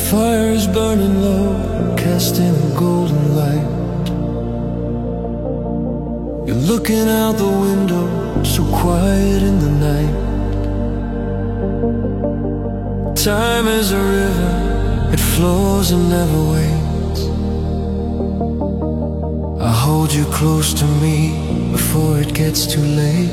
fire is burning low, casting a golden light. You're looking out the window, so quiet in the night. Time is a river, it flows and never waits. I hold you close to me before it gets too late.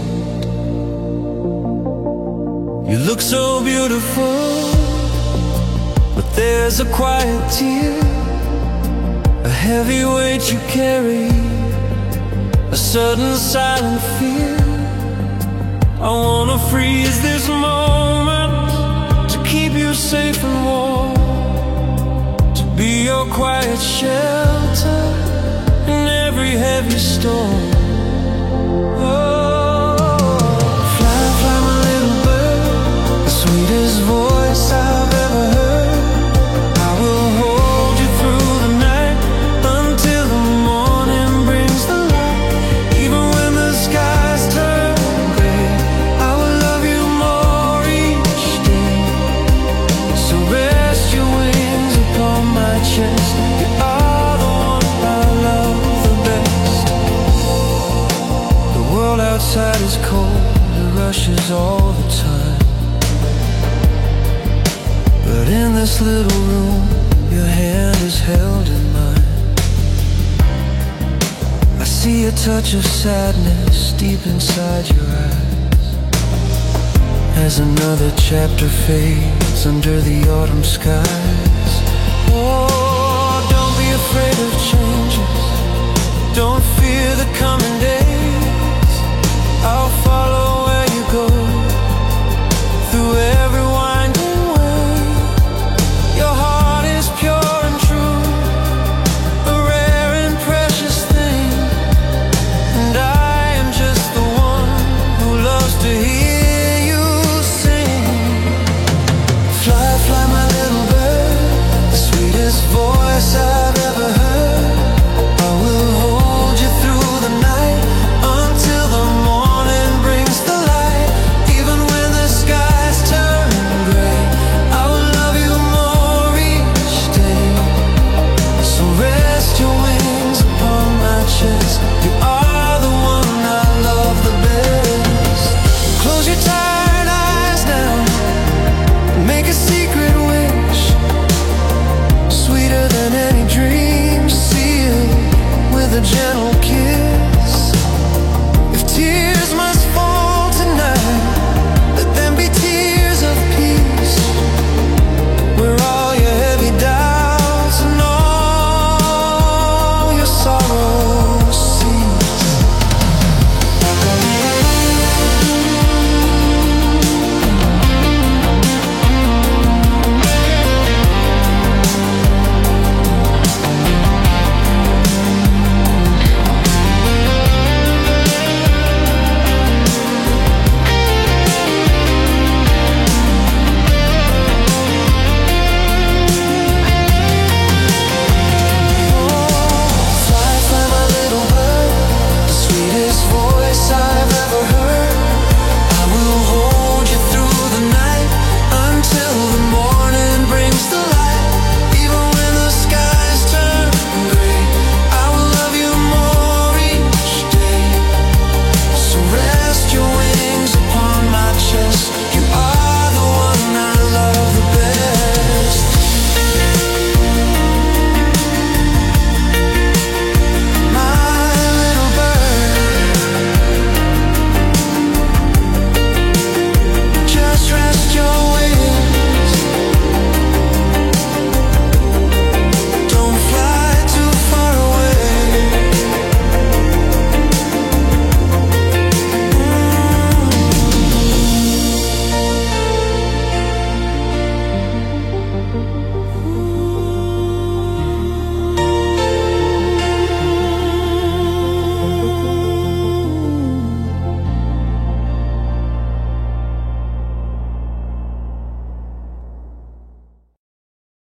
You look so beautiful, but there's a quiet tear, a heavy weight you carry, a sudden silent fear. I wanna freeze this moment to keep you safe and warm, to be your quiet shelter in every heavy storm. Sweetest voice I've ever heard. I will hold you through the night until the morning brings the light. Even when the skies turn gray, I will love you more each day. So rest your wings upon my chest. You are the one I love the best. The world outside is cold, it rushes all the time. But in this little room, your hand is held in mine. I see a touch of sadness deep inside your eyes, as another chapter fades under the autumn skies. Oh, don't be afraid of changes, don't fear the coming days. I'll follow where you go, through